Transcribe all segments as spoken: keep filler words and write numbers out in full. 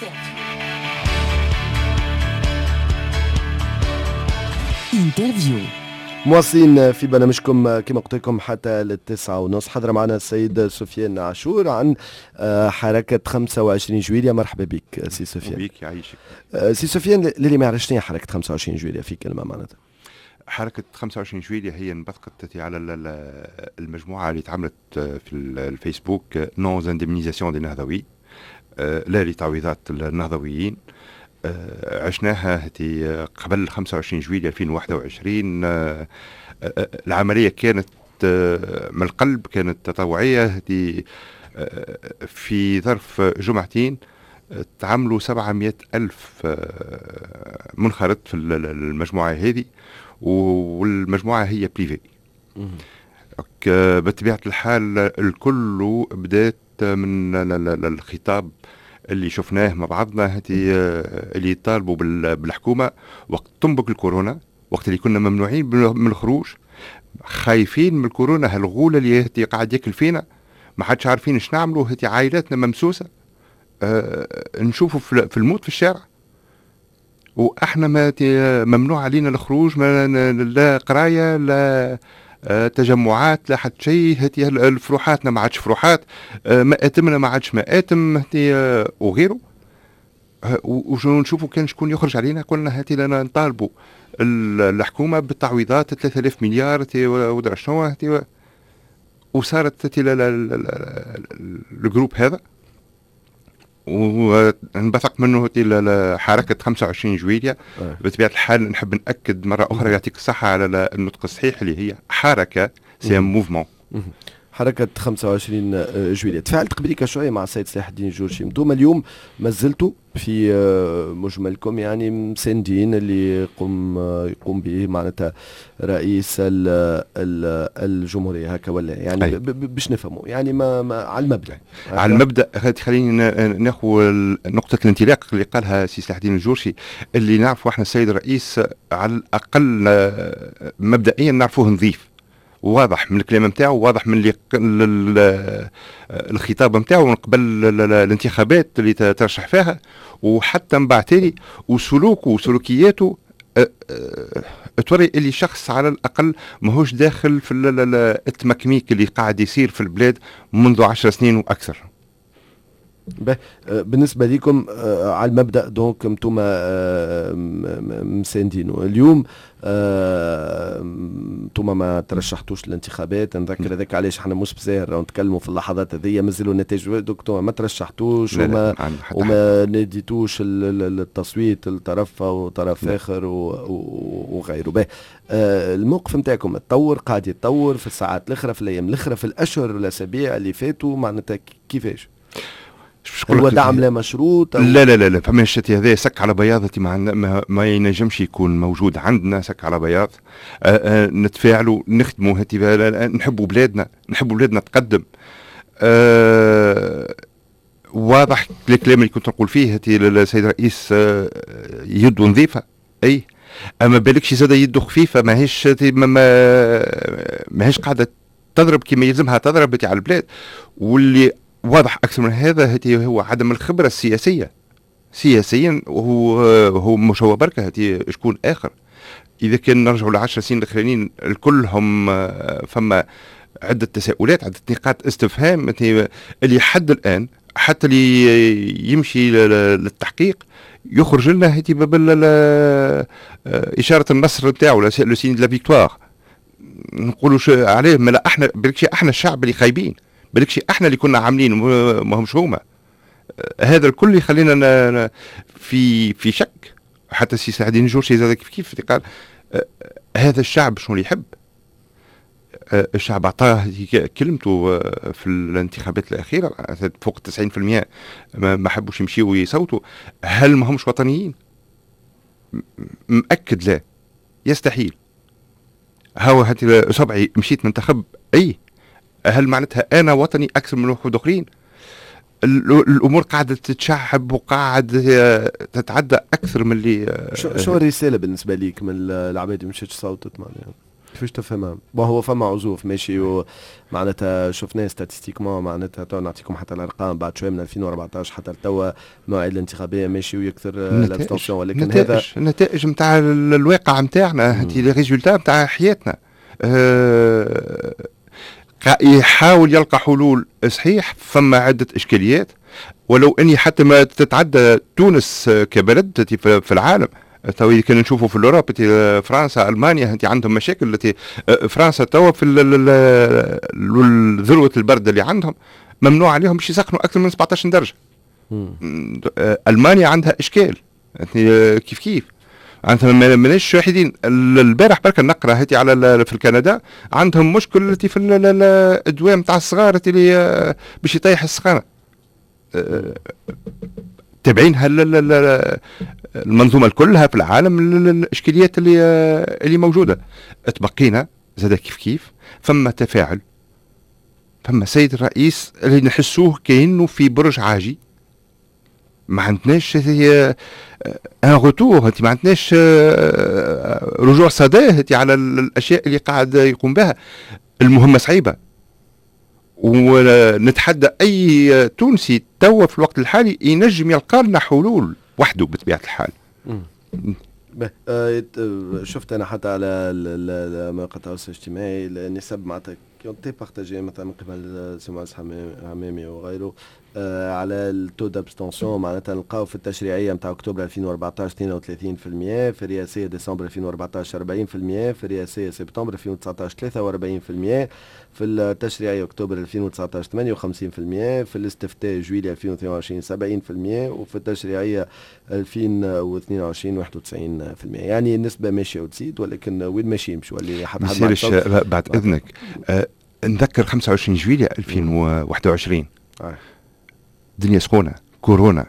انترفيو. مواصلين في برنامجكم كما قلت لكم حتى للتسعة ونص. حضر معنا السيد سفيان عاشور عن حركة خمسة وعشرين جويلية. مرحبا بك سي سفيان. بك يعيشك سي سفيان، للي ما يعرفش حركة خمسة وعشرين جويلية في كلمة معناتها. حركة خمسة وعشرين جويلية هي انبثقت على المجموعة اللي تعملت في الفيسبوك نون اندمنيزاسيون دي نهضوي، لا لتعويضات النهضويين. عشناها قبل خمسة وعشرين جويلية ألفين وواحد وعشرين. العملية كانت من القلب، كانت تطوعية. في ظرف جمعتين تعملوا سبعمائة ألف منخرط في المجموعة هذه، والمجموعة هي بريفي. بطبيعة الحال الكل بدأت من الخطاب اللي شفناه مع بعضنا اللي يطالبوا بالحكومة وقت تنبك الكورونا، وقت اللي كنا ممنوعين من الخروج، خايفين من الكورونا، هالغولة اللي قاعد ياكل فينا، ما حدش عارفين ايش نعملوا، هتي عائلاتنا ممسوسة، أه نشوفوا في الموت في الشارع، واحنا ما ممنوع علينا الخروج، ما لا قرايه لا أه تجمعات لا حتى شيء. هتي الفروحاتنا ما عادش فروحات، أه مآتمنا ما عادش مآتم، هتي أه وغيره. أه ونشوفوا كان شكون يخرج علينا، قلنا هاتي لنا نطالبوا الحكومه بالتعويضات ثلاثة آلاف مليار ودرا شنو هتي. وصارت هتي الجروب هذا ونبثق منه حركة خمسة وعشرين جويلية. أه. بطبيعة الحال نحب نأكد مرة أخرى، يعطيك الصحة على النطق الصحيح، اللي هي حركة سي موفمون. حركة خمسة وعشرين جويلية. تفاعلت قبليك شوية مع السيد صلاح الدين الجورجي. انتم اليوم ما زلتوا في مجملكم يعني مساندين اللي يقوم يقوم به معناتها رئيس ال ال الجمهورية هكا، ولا يعني باش نفهموا يعني ما, ما على المبدأ على المبدأ. خلينا ناخذ نقطة الانطلاق اللي قالها سي صلاح الدين الجورجي، اللي نعرفوا احنا السيد الرئيس على الأقل مبدئيا نعرفوه نظيف، واضح من الكلام نتاعو، واضح من الخطاب نتاعو من قبل الانتخابات اللي ترشح فيها، وحتى من بعد تالي وسلوكه وسلوكياته توري اللي شخص على الأقل ماهوش داخل في التمكميك اللي قاعد يصير في البلاد منذ عشر سنين وأكثر. بالنسبة لكم على المبدأ دونك انتم مساندينه اليوم، انتم ما ترشحتوش للانتخابات، نذكر هذاك علاش احنا مش بزاهر نتكلموا في اللحظات هذيا، مازالوا النتائج انتم ما ترشحتوش وما وما ناديتوش التصويت لطرف او طرف اخر وغيره. به الموقف نتاعكم تطور، قاعد يتطور في الساعات الاخرى، في الايام الاخرى، في الاشهر والاسابيع اللي فاتوا، معناتها كيفاش؟ هو دعم لا مشروط؟ لا لا لا لا فما الشتي هذا سك على بياضتي، ما, ما, ما ينجمش يكون موجود عندنا سك على بياض. آآ آآ نتفاعلوا نخدموا هاتي، نحبوا بلادنا، نحبوا بلادنا تقدم. واضح الكلام اللي كنت نقول فيه هاتي السيد الرئيس يده نظيفة، اي اما بالكش زاد يده خفيفة، ماهيش ما ماهيش قاعدة تضرب كما يلزمها تضرب على البلاد. واللي واضح أكثر من هذا هو عدم الخبرة السياسية. سياسيا وهو هو مش هو بركة هتي شكون آخر. إذا كان نرجعوا لعشر سنين الأخرانيين الكلهم فما عدة تساؤلات، عدة نقاط استفهام اللي حد الآن حتى اللي يمشي للتحقيق يخرج لنا هتي بال إشارة النصر نتاعو، لو سين لا فيكتوار، نقولوا عليه ما احنا بالكشي احنا الشعب اللي خايبين، بالكش احنا اللي كنا عاملين ما همش هما. هذا الكل يخلينا في في شك. حتى سي صلاح الدين الجورجي زاد كيف كيف قال هذا الشعب شنو اللي يحب. الشعب اعطاه كلمته في الانتخابات الاخيره، فوق تسعين بالمئة ما حبوش يمشيوا ويصوتوا. هل ما همش وطنيين؟ مأكد لا، يستحيل. هاو هاتي صبعي مشيت منتخب، اي هل معناتها انا وطني اكثر من واحد اخرين؟ الامور قاعده تتشعب وقاعد تتعدى اكثر من اللي شو, شو الرساله بالنسبه ليك من العباد اللي مشيت صوتت معناها؟ كيفاش تفهمها؟ وهو فما عزوف ماشي معناتها شفناه ستاتستيكمون معناتها تو نعطيكم حتى الارقام بعد شويه من ألفين وأربعطاش حتى لتوا الموعد الانتخابيه ماشي ويكثر الابستنسيون ولكن نتائج هذا النتائج نتاع الواقع نتاعنا هذه لي ريزولتا نتاع حياتنا. أه يحاول يلقى حلول صحيح، فما عده اشكاليات ولو اني حتى ما تتعدى تونس كبلد في العالم. تو كنا نشوفوا في الاوروب فرنسا المانيا انت عندهم مشاكل التي فرنسا توا في ذروه البرد اللي عندهم ممنوع عليهم باش يسخنوا اكثر من سبعطاش درجه. المانيا عندها اشكال كيف كيف عندهم ماناش شاهدين. البارح برك نقرا هاتي على في الكندا عندهم مشكل التي في الادويه نتاع الصغار اللي باش يطيح السخانه تابعين المنظومه كلها في العالم الاشكاليات اللي اللي موجوده. تبقينا زاد كيف كيف فما تفاعل، فما سيد الرئيس اللي نحسوه كأنه في برج عاجي، ما عندناش هي ان روتور، انت ما عندناش رجوع صداه على الاشياء اللي قاعد يقوم بها. المهمه صعيبه ونتحدى اي تونسي توا في الوقت الحالي ينجم يلقى لنا حلول وحده بطبيعه الحال. شفت انا حتى على مواقع التواصل الاجتماعي النسب معناتها كنت بارتاجي مثلا من قبل سماس حمامي وغيره آه على التو دابستنسيون معناتها نلقاو في التشريعيه نتاع اكتوبر ألفين وأربعطاش اثنين وثلاثين بالمئة، في الرئاسيه ديسمبر ألفين وأربعطاش أربعين بالمئة، في الرئاسيه سبتمبر ألفين وتسعطاش ثلاثة وأربعين بالمئة، في التشريعيه اكتوبر ألفين وتسعطاش ثمانية وخمسين بالمئة، في الاستفتاء جويلية ألفين واثنين وعشرين سبعين بالمئة، وفي التشريعيه ألفين واثنين وعشرين واحد وتسعين بالمئة. يعني النسبه ماشيه وتزيد، ولكن وين ماشي يمشي ولا حد حد بعد, بعد اذنك أه نذكر خمسة وعشرين جويلية ألفين وواحد وعشرين آه. دنيا سخونة، كورونا،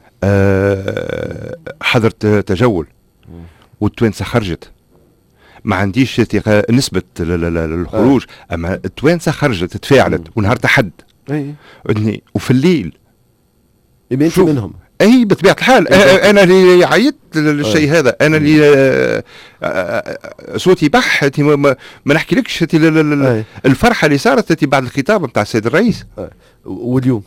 أه حضرت تجول والتوانسة خرجت، ما عنديش نسبة الخروج آه. أما التوانسة خرجت تفاعلت ونهار تحد أي. وفي الليل يبين منهم اي بطبيعه الحال انا اللي عيطت للشيء هذا، انا اللي صوتي بح ما نحكيلكش الفرحه اللي صارت بعد الخطاب نتاع السيد الرئيس. واليوم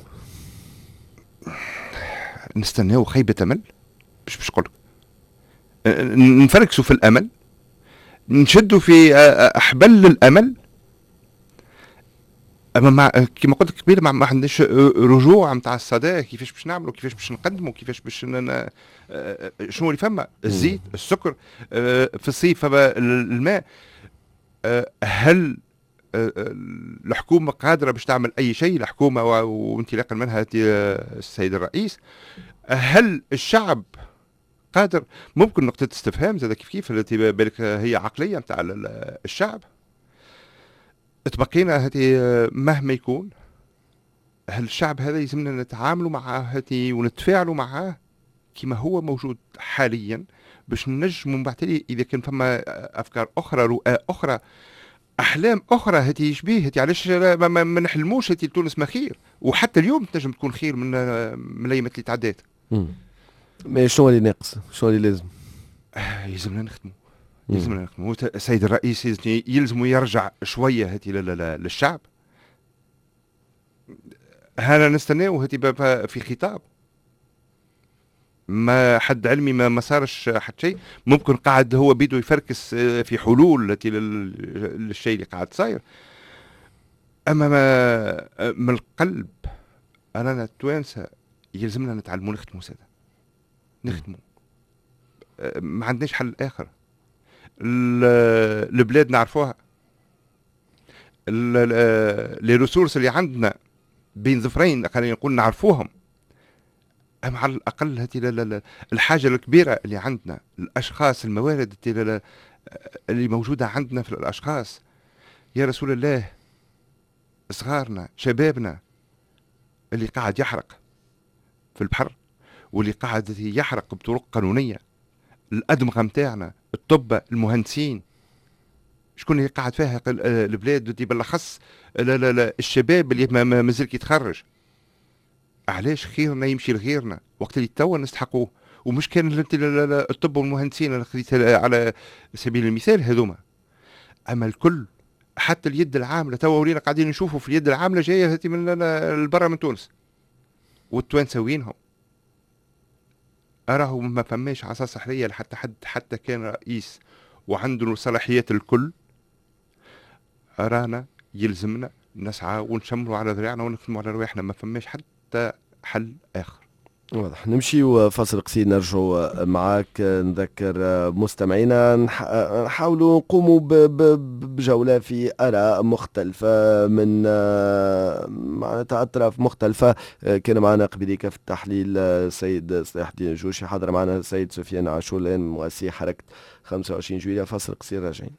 نستناو خيبه امل باش باش نقول نفركسوا في الامل، نشدوا في احبال الامل. اما مع كما قلت لك قبيله ما عندناش رجوع نتاع الصدى كيفاش باش نعملوا، كيفاش باش نقدموا، كيفاش باش ن... شنو اللي فما الزيت السكر في الصيف الماء. هل الحكومه قادره باش تعمل اي شيء؟ الحكومه وانطلاقا منها السيد الرئيس. هل الشعب قادر؟ ممكن نقطه استفهام زاد كيف كيف التي بالك هي عقليه نتاع الشعب. تبقينا هاتي مهما يكون هل الشعب هذا يلزمنا نتعاملوا معاه هاتي ونتفاعلوا معاه كما هو موجود حاليا باش ننجموا من بعد اذا كان فما افكار اخرى، رؤى اخرى، احلام اخرى هاتي يشبيه هاتي علاش ما نحلموش هاتي تونس ما خير، وحتى اليوم تنجم تكون خير من من الايام اللي تعدات. ما شنو اللي ناقص؟ شنو اللي لازم؟ آه يلزمنا نخدموا يلزمنا نخدموا. السيد الرئيس يلزم يرجع شويه هاتي للشعب. هذا نستناو هاتي في خطاب ما حد علمي ما ما صارش حد شيء. ممكن قاعد هو بيدو يفركس في حلول التي للشيء اللي قاعد صاير. اما ما من القلب انا التوانسه يلزمنا نتعلموا نخدموا ساده نخدموا. ما عندناش حل اخر. البلاد نعرفوها، لي ريسورس اللي عندنا بين ظفرين خلينا نقول نعرفوهم. أما على الأقل هذه الحاجة الكبيرة اللي عندنا الأشخاص، الموارد اللي موجودة عندنا في الأشخاص. يا رسول الله صغارنا شبابنا اللي قاعد يحرق في البحر واللي قاعد يحرق بطرق قانونية، الأدمغة متاعنا، الطب، المهندسين، شكون اللي قاعد فيها البلاد دي بالاخص الشباب اللي ما زال يتخرج. علاش خيرنا يمشي لغيرنا وقت اللي توا نستحقوه؟ ومش كان الطب والمهندسين انا خديت على سبيل المثال هذوما. اما الكل حتى اليد العامله توا ولينا قاعدين نشوفوا في اليد العامله جايه هاتي من البرا من تونس، والتوانسه وينهم؟ أراه ما فماش عصا سحرية لحتى حد حتى كان رئيس وعنده صلاحيات الكل. أرانا يلزمنا نسعى ونشمروا على ذراعنا ونخدموا على رواحنا، ما فماش حتى حل آخر. واضح. نمشي فاصل قصير نرجعوا معاك نذكر مستمعينا نحاولوا نقوموا بجولة في آراء مختلفة من معناتها أطراف مختلفة. كان معنا قبليك في التحليل السيد صلاح الدين الجوشي، حضر معنا السيد سفيان عاشور الآن مؤسسي حركة خمسة وعشرين جويلية. فاصل قصير راجعين.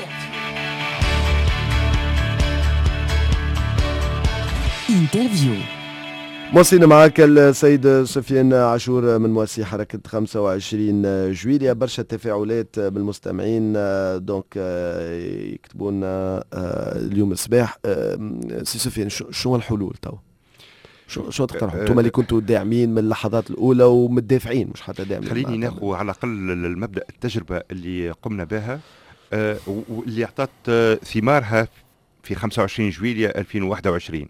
انترفيو. موصينا معك السيد سفيان عاشور من مؤسسي حركة خمسة وعشرين جويلية. برشا تفاعلات من المستمعين دونك يكتبون اليوم الصباح. سي سفيان شنو الحلول تو؟ شو شو تقترحوا انتم اللي كنتوا داعمين من اللحظات الاولى ومتدافعين مش حتى داعمين؟ خليني ناخذ على الاقل المبدا التجربه اللي قمنا بها واللي اعطت ثمارها في خمسة وعشرين جويلية ألفين وواحد وعشرين.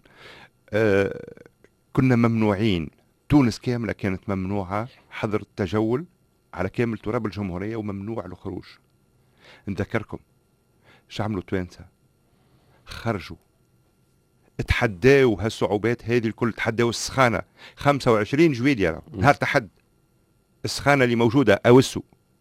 كنا ممنوعين، تونس كاملة كانت ممنوعة حظر التجول على كامل تراب الجمهورية وممنوع الخروج. نذكركم شعملوا توانسة؟ خرجوا تحداوا هالصعوبات هذه الكل، تحداوا السخانة. خمسة وعشرين جويلية نهار تحد السخانة اللي موجودة أوسو،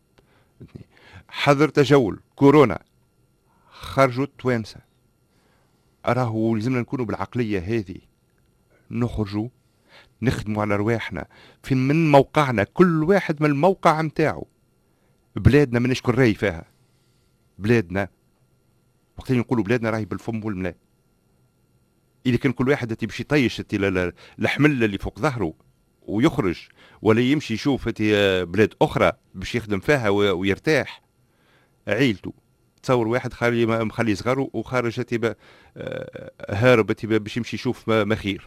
حظر تجول، كورونا، خرجوا توانسة. أراهو لازمنا نكونوا بالعقلية هذه، نخرجوا نخدموا على رواحنا في من موقعنا، كل واحد من الموقع متاعه. بلادنا ما نشكر راي فيها، بلادنا وقت نقولوا بلادنا راهي بالفم والملاء. إذا كان كل واحد باش يطيش الحمل اللي فوق ظهره ويخرج ولا يمشي يشوف بلاد أخرى باش يخدم فيها ويرتاح عيلته. تصور واحد خالي مخلي صغاره وخارج تبا هارب تبا باش يمشي يشوف ما خير.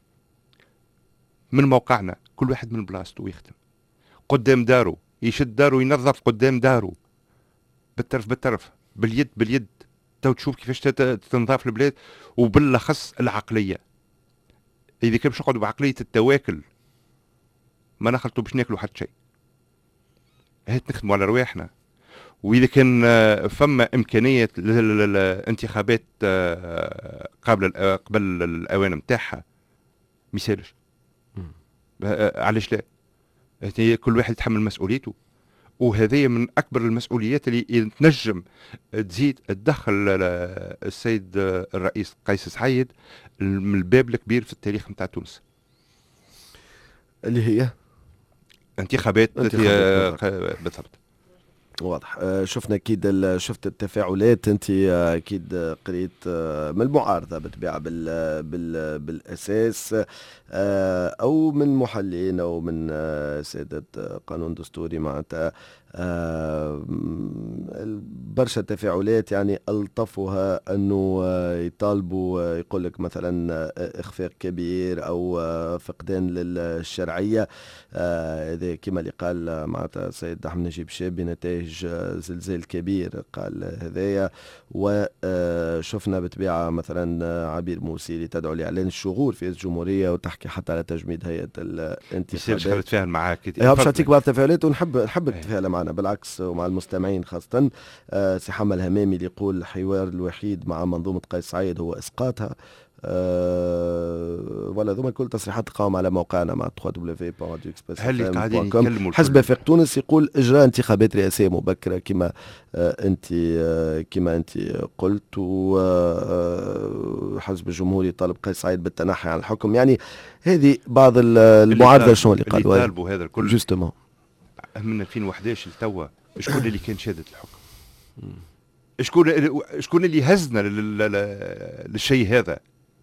من موقعنا كل واحد من بلاصته ويخدم قدام داره، يشد داره ينظف قدام داره بالطرف بالطرف باليد باليد. تو تشوف كيفاش تنظاف البلاد، وبالأخص العقلية. إذا كان باش نقعدوا بعقلية التواكل ما نخلطوا باش ناكلوا حتى شيء. هات نخدموا على رواحنا. وإذا كان فما إمكانية للانتخابات قبل قبل الأوان متاعها ميسالش، علاش لا؟ كل واحد يتحمل مسؤوليته، وهذه من أكبر المسؤوليات اللي تنجم تزيد تدخل السيد الرئيس قيس سعيد من الباب الكبير في التاريخ متاع تونس، اللي هي انتخابات. بالضبط. واضح. شفنا اكيد شفت التفاعلات. انت اكيد قريت من المعارضه بالطبيعه بال بال بالاساس، او من محللين او من ساده قانون دستوري معناتها برشا تفاعلات يعني الطفها انه يطالبوا يقول لك مثلا اخفاق كبير او فقدان للشرعيه. هذا كما اللي قال معناتها السيد احمد نجيب شابي نتائج زلزال كبير قال هذايا. وشفنا بالطبيعه مثلا عبير موسي اللي تدعو لاعلان الشغور في الجمهوريه وتحكي حتى على تجميد هيئه الانتخابات. مش نتفاعل معاك باش نعطيك بعض التفاعلات ونحب نحبك تتفاعل معنا بالعكس ومع المستمعين خاصه. سي حمل همامي اللي يقول الحوار الوحيد مع منظومه قيس سعيد هو اسقاطها. أه ولا ذوما كل تصريحات تقام على موقعنا مع دبليو دبليو دبليو دوت اكسبريس. هل قاعدين يتكلموا حزب وفاق تونس يقول اجراء انتخابات رئاسيه مبكره كما آه انت آه كما انت قلت، وحزب الجمهوري طالب قيس سعيد بالتنحي عن الحكم. يعني هذه بعض المعارضه شنو اللي قالوا؟ اللي طالبوا هذا الكل جوستومون من ألفين وأحد عشر لتوا. شكون اللي كان شادد الحكم؟ شكون شكون اللي هزنا للشيء هذا؟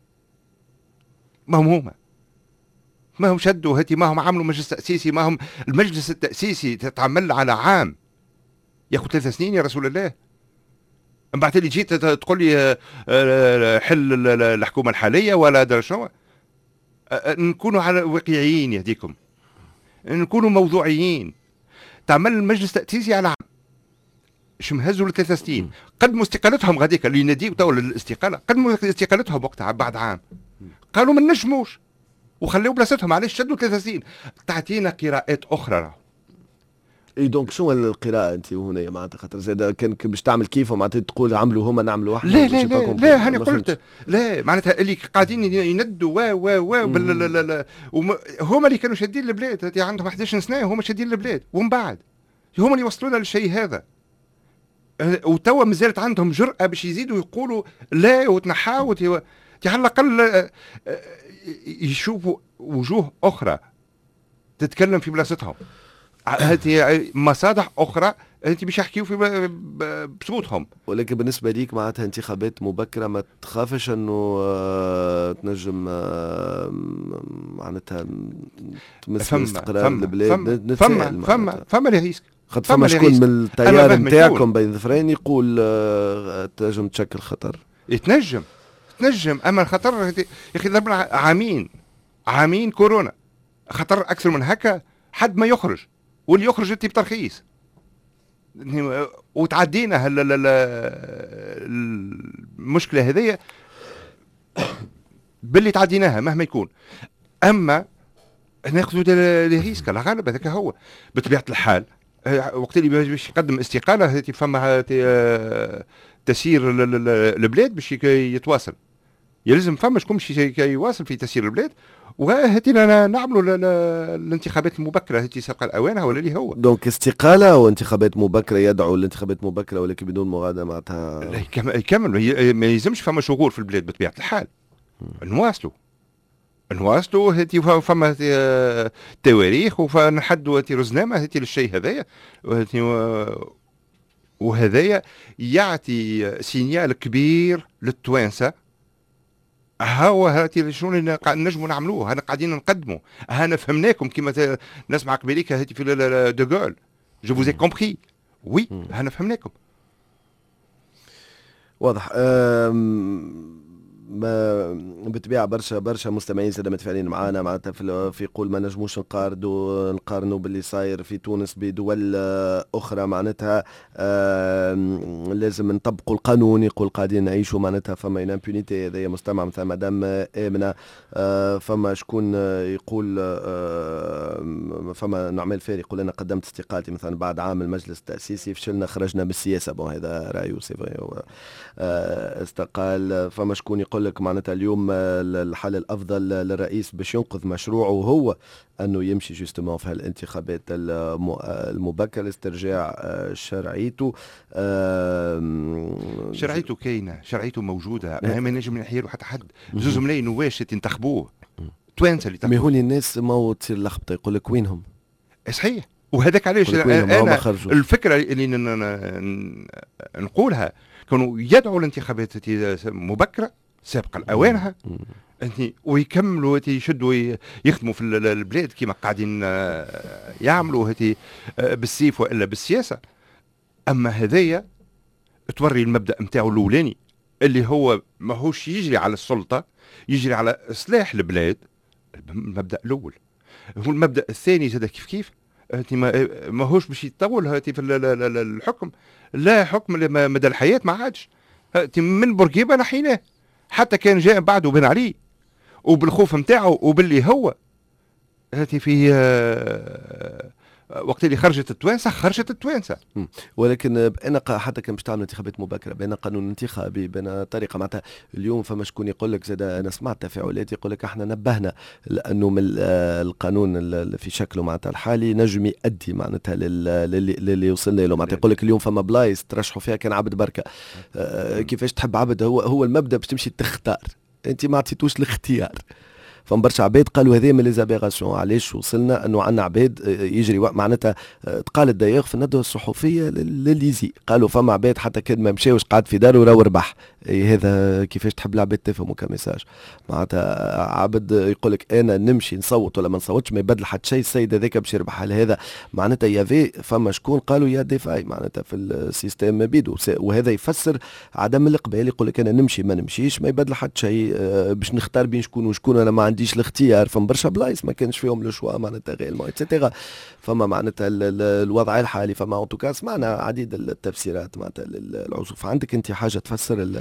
ما هم هما ما هم شدوا هاتي، ما هم عملوا مجلس تأسيسي، ما هم المجلس التأسيسي تتعمل على عام ياخذ ثلاث سنين يا رسول الله. من بعد اللي جيت تقول لي حل الحكومة الحالية ولا در شنو. نكونوا على واقعيين يهديكم، نكونوا موضوعيين. تعمل المجلس التأسيسي على عام شم هزوا لثلاث سنين، قدموا استقالتهم غاديك اللي يناديو تو للاستقاله، قدموا استقالتهم وقتها بعد عام، قالوا ما نجموش وخليوا بلاصتهم. علاش شدوا ثلاث سنين؟ تعطينا قراءات اخرى. اي دونك شنو القراءه انت هنا معناتها خاطر زاد كان باش تعمل كيف معناتها تقول عملوا هما نعملوا واحد؟ لا لا لا, لا هاني قلت لا معناتها اللي قاعدين يندوا وا وا وا هما اللي كانوا شادين البلاد، عندهم احد عشر سنه هما شادين البلاد، ومن بعد هما اللي وصلونا للشيء هذا. وتوا مازالت عندهم جرأة باش يزيدوا يقولوا لا وتنحاو على الأقل يشوفوا وجوه أخرى تتكلم في بلاصتهم، هذه مصادح أخرى انت باش يحكيوا في بصوتهم. ولكن بالنسبه ليك معناتها انتخابات مبكره ما تخافش انه آه تنجم آه معناتها تمس الاستقرار البلاد؟ فما فما فما ريسك، خاطر فما شكون من التيار نتاعكم بين ظفرين يقول آه تنجم تشكل خطر. يتنجم تنجم اما الخطر يا اخي ضربنا عامين عامين كورونا، خطر اكثر من هكا حد ما يخرج، واللي يخرج انت بترخيص وتعدينا المشكله هذه باللي تعديناها مهما يكون. اما ناخذوا لي ريسك على غالب هذاك هو بطبيعه الحال. وقت اللي باش يقدم استقاله فما تسيير البلاد باش يتواصل، يلزم فما شكون باش يواصل في تسيير البلاد، وهاتي نعملوا الانتخابات المبكره هاتي سبق الاوانها ولا اللي هو. دونك استقاله وانتخابات مبكره، يدعو الانتخابات مبكره ولكن بدون مغادره معناتها يكمل. ما يلزمش فما شغور في البلاد بطبيعه الحال، نواصلوا نواصلوا هاتي فما تواريخ وفنحدوا هاتي رزنامه هاتي للشيء هذايا، وهذايا يعطي سينيال كبير للتوانسه. هاو هاتي شنو نجموا نعملوه، هنا قاعدين نقدموا، هنا فهمناكم كما نسمع قبيليك هاتي في دوغول جو فوز اي كومبري وي هنا فهمناكم. واضح. ما بالطبيعه برشا برشا مستمعين زاد متفاعلين معنا معناتها في في يقول ما نجموش نقارنوا نقارنوا باللي صاير في تونس بدول اخرى، معناتها لازم نطبقوا القانون. يقول قاعدين نعيشوا معناتها فما ان امبونيتي. هذايا مستمع مثلا مدام امنه. فما شكون يقول فما نعمل فاري يقول انا قدمت استقالتي مثلا بعد عام المجلس التاسيسي فشلنا خرجنا من السياسه. بون هذا رايه سي فري استقال. فما شكون يقول لك معناتها اليوم الحل الافضل للرئيس باش ينقذ مشروعه هو انه يمشي جوستومون في هالانتخابات المبكره لاسترجاع شرعيته. شرعيته كاينه، شرعيته موجوده، ما نجم نحيروا حتى حد. زوز ملايين نواش تنتخبوه توانسه اللي تنتخبوه. ما هو الناس ما تصير لخبطه يقول لك وينهم؟ صحيح. وهذاك علاش انا الفكره اللي نقولها كانوا يدعوا الانتخابات مبكره سابقه لاوانها ويكملوا يشدوا يخدموا في البلاد كما قاعدين يعملوا بالسيف والا بالسياسه. اما هذايا توري المبدا نتاعو الاولاني اللي هو ماهوش يجري على السلطه، يجري على اصلاح البلاد. المبدا الاول هو المبدا الثاني زاد كيف كيف ماهوش باش يطول هاتي في الحكم، لا حكم مدى الحياه ما عادش. من بورقيبه نحيناه حتى كان جاء بعده بن علي وبالخوف نتاعو وباللي هو هاتي في وقت اللي خرجت التوانسه خرجت التوانسه. ولكن بأن حتى كان باش تعمل انتخابات مبكره بين قانون انتخابي بين طريقه معناتها اليوم فما شكون يقول لك زاد انا سمعت تفاعلات يقول لك احنا نبهنا لانه من القانون في شكله معناتها الحالي نجم يؤدي معناتها للي وصلنا له. معناتها يقول لك اليوم فما بلايص ترشحوا فيها كان عبد بركه. آه كيفاش تحب عبد؟ هو هو المبدا باش تمشي تختار، انت ما عطيتوش الاختيار. فما برشا عباد قالوا هذه من ليزابيغاسيون. علاش وصلنا انه عندنا عباد يجري معناتها تقال الدايغ في الندوه الصحفيه لليزي قالوا فما عباد حتى كان ما مشاوش قاعد في داره وراه ربح. إيه هذا كيفاش تحب العباد تفهموا كمساج. معناتها عبد يقول لك انا نمشي نصوت ولا ما نصوتش ما يبدل حتى شيء، السيد هذاك باش يربح. هل هذا معناتها يافي فما شكون قالوا يا ديفاي معناتها في السيستم بيدو، وهذا يفسر عدم الاقبال. يقول لك انا نمشي ما نمشيش ما يبدل حتى شيء، باش نختار بين شكون وشكون، انا ما عنديش الاختيار. فما برشا بلايص ما كانش فيهم لو شوا معناتها غير ايتترا. فما معناتها الوضع الحالي فما اونتوكا سمعنا عديد التفسيرات معناتها العزوف. عندك انت حاجه تفسر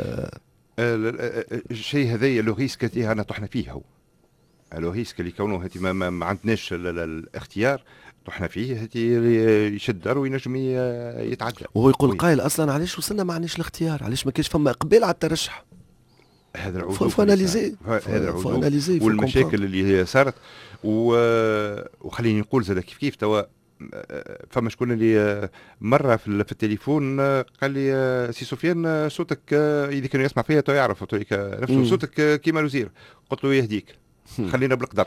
الشيء هذايا لو ريسك اللي انا طحنا فيه، هو لو ريسك اللي كونه هاتي ما, ما, ما عندناش الاختيار طحنا فيه، هاتي يشد دار وينجم يتعدى. وهو يقول قائل اصلا علاش وصلنا ما عندناش الاختيار، علاش ما كانش فما اقبال على الترشح. هذا العزوف فاناليزي هذا العزوف والمشاكل اللي هي صارت. وخليني نقول زاد كيف كيف توا فما شكون اللي مره في التليفون قال لي سي سفيان صوتك اذا كانوا يسمع فيها تو يعرف نفسه صوتك كيما الوزير. قلت له يهديك خلينا بالقدر.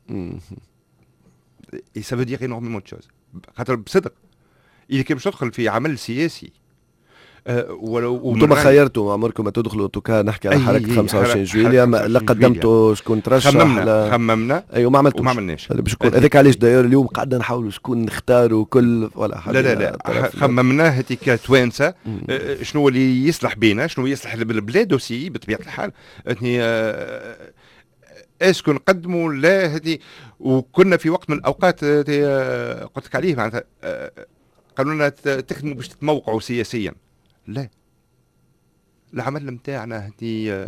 ça veut dire énormément de choses. خاطر بصدق اذا كان باش تدخل في عمل سياسي أه ولو انتم خيرتوا عمركم ما تدخلوا توكا نحكي على حركه خمسة وعشرين جويليا لا قدمتوا شكون ترشح خممنا خممنا ايوه ما عملتوش وما عملناش باش يكون هذاك. علاش داير اليوم قعدنا نحاولوا شكون نختاروا كل ولا حاجه. لا لا لا خممنا هذيك كتوانسه أه شنو اللي يصلح بينا، شنو يصلح للبلاد وسي بطبيعه الحال. اني أه اسكو نقدموا لا هذه. وكنا في وقت من الاوقات قلت لك عليه معناتها قالوا لنا تخدموا باش تتموقعوا سياسيا. لا العمل نتاعنا هذه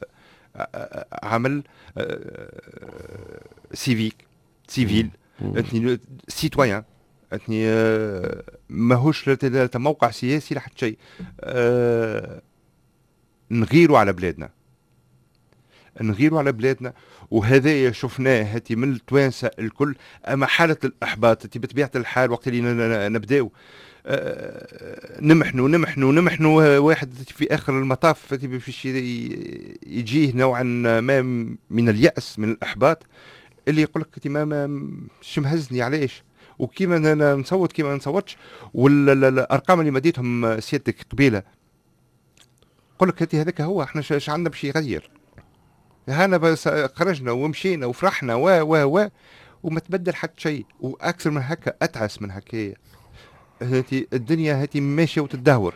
عمل سيفيك سيفيل سيتويان، ماهوش موقع سياسي لحد شيء. نغيروا على بلادنا نغيروا على بلادنا. وهذا شفناه هاتي من التوانسه الكل. اما حاله الاحباط بطبيعه الحال وقت اللي نبداو أه نمحنوا نمحنوا نمحنوا واحد في اخر المطاف باش يجيه نوعا ما من اليأس من الاحباط اللي يقول لك ما شو مهزني علاش وكيما انا نصوت كيما ما نصوتش. والارقام اللي مديتهم سيادتك قبيله يقول لك هذاك هو احنا ايش عندنا باش يغير. هانا بس خرجنا ومشينا وفرحنا و و و وما تبدل حتى شيء. واكثر من هكا اتعس من هكايا. هاتي الدنيا هاتي ماشيه وتدهور.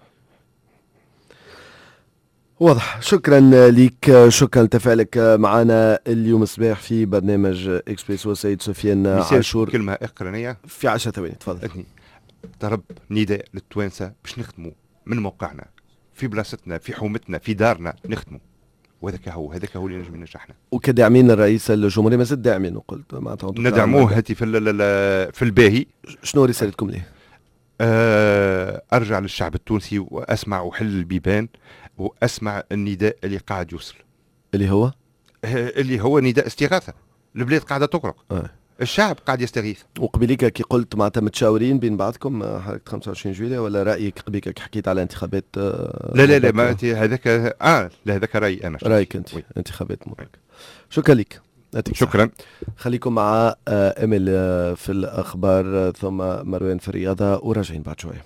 واضح. شكرا لك، شكرا لتفاعلك معنا اليوم الصباح في برنامج اكسبريسو. سيد سفيان عاشور، كلمه اخرانيه في عشر ثواني تفضل. ضرب نداء للتوانسه باش نخدموا من موقعنا في بلاصتنا في حومتنا في دارنا نخدموا. وهذاك هو هذاك هو اللي نجم ينجحنا. وكداعمين الرئيس الجمهورية ما زلت داعمين وقلت معناتها ندعموه هاتي في في الباهي. شنو رسالتكم ليه؟ أه ارجع للشعب التونسي واسمع وحل البيبان واسمع النداء اللي قاعد يوصل اللي هو اللي هو نداء استغاثة. البلاد قاعدة تغرق. أه. الشعب قاعد يستغيث. وقبليك كي قلت معناتها متشاورين بين بعضكم حركة خمسة وعشرين جويلية ولا رأيك قبليك حكيت على انتخابات؟ لا لا لا ما هذاك اه لا هذاك رأي انا. رأيك انت وي. انتخابات مبارك. شكرا لك. شكرا. خليكم مع امل في الاخبار ثم مروان في الرياضة وراجعين بعد شوية.